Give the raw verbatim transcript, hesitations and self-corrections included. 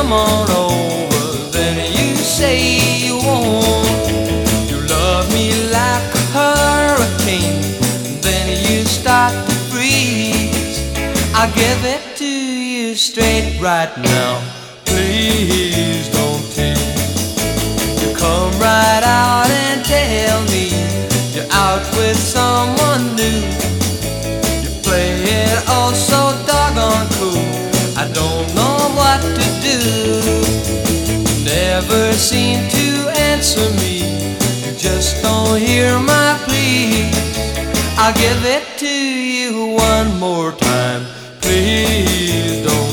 come on over. Then you say you won't. You love me like a hurricane. Then you start to freeze. I'll give it to you straight right now. Please don't tease. You come right out and tell me you're out with someone new. You play it all so doggone cool. I don't know what to do. Never seem to answer me. You just don't hear my pleas. I'll give it to you one more time. Please don't